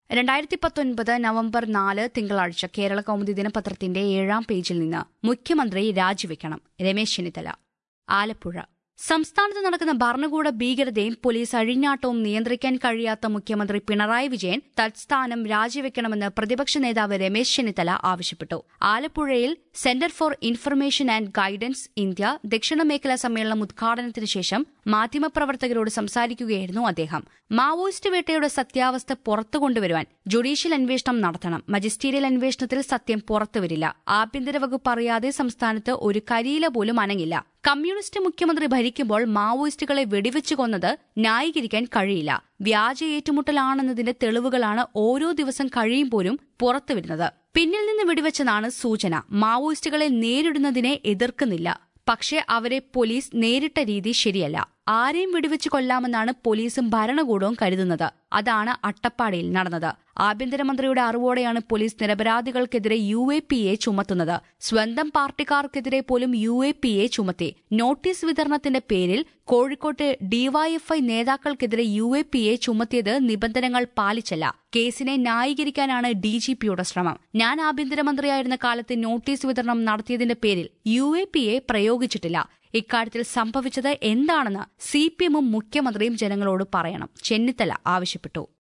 2019 November 4 തിങ്കളാഴ്ച കേരള കൗമുദി ദിനപത്രത്തിന്റെ 7-ാം പേജിൽ നിന്ന് മുഖ്യമന്ത്രി രാജിവെക്കണം രമേശ് ചെന്നിത്തല. ആലപ്പുഴ സംസ്ഥാനത്ത് നടക്കുന്ന ഭരണകൂട ഭീകരതയും പോലീസ് അഴിഞ്ഞാട്ടവും നിയന്ത്രിക്കാൻ കഴിയാത്ത മുഖ്യമന്ത്രി പിണറായി വിജയൻ തത്സ്ഥാനം രാജിവെക്കണമെന്ന് പ്രതിപക്ഷ നേതാവ് രമേശ് ചെന്നിത്തല ആവശ്യപ്പെട്ടു. ആലപ്പുഴയിൽ centre for information and guidance India ദക്ഷിണ മേഖലാ സമ്മേളനം ഉദ്ഘാടനത്തിന് ശേഷം മാധ്യമപ്രവർത്തകരോട് സംസാരിക്കുകയായിരുന്നു അദ്ദേഹം. മാവോയിസ്റ്റ് വേട്ടയുടെ സത്യാവസ്ഥ പുറത്തുകൊണ്ടുവരുവാൻ ജുഡീഷ്യൽ അന്വേഷണം നടത്തണം. മജിസ്റ്റീരിയൽ അന്വേഷണത്തിൽ സത്യം പുറത്തുവരില്ല. ആഭ്യന്തര വകുപ്പ് അറിയാതെ സംസ്ഥാനത്ത് ഒരു കരിയില പോലും അനങ്ങില്ല. കമ്മ്യൂണിസ്റ്റ് മുഖ്യമന്ത്രി ഭരിക്കുമ്പോൾ മാവോയിസ്റ്റുകളെ വെടിവെച്ചു കൊന്നത് ന്യായീകരിക്കാൻ കഴിയില്ല. വ്യാജ ഏറ്റുമുട്ടലാണെന്നതിന്റെ തെളിവുകളാണ് ഓരോ ദിവസം കഴിയുമ്പോഴും പുറത്തുവരുന്നത്. പിന്നിൽ നിന്ന് വെടിവെച്ചതാണ് സൂചന. മാവോയിസ്റ്റുകളെ നേരിടുന്നതിനെ എതിർക്കുന്നില്ല. പക്ഷേ അവരെ പോലീസ് നേരിട്ട രീതി ശരിയല്ല. ആരെയും വെടിവെച്ച് കൊല്ലാമെന്നാണ് പോലീസും ഭരണകൂടവും കരുതുന്നത്. അതാണ് അട്ടപ്പാടിയിൽ നടന്നത്. ആഭ്യന്തരമന്ത്രിയുടെ അറിവോടെയാണ് പോലീസ് നിരപരാധികൾക്കെതിരെ UAPA ചുമത്തുന്നത്. സ്വന്തം പാർട്ടിക്കാർക്കെതിരെ പോലും UAPA ചുമത്തി. നോട്ടീസ് വിതരണത്തിന്റെ പേരിൽ കോഴിക്കോട്ട് DYFI നേതാക്കൾക്കെതിരെ UAPA ചുമത്തിയത് നിബന്ധനകൾ പാലിച്ചല്ല. കേസിനെ ന്യായീകരിക്കാനാണ് DGPയുടെ ശ്രമം. ഞാൻ ആഭ്യന്തരമന്ത്രിയായിരുന്ന കാലത്ത് നോട്ടീസ് വിതരണം നടത്തിയതിന്റെ പേരിൽ UAPA പ്രയോഗിച്ചിട്ടില്ല. ഇക്കാര്യത്തിൽ സംഭവിച്ചത് എന്താണെന്ന് CPM-ഉം മുഖ്യമന്ത്രിയും ജനങ്ങളോട് പറയണം, ചെന്നിത്തല ആവശ്യപ്പെട്ടു.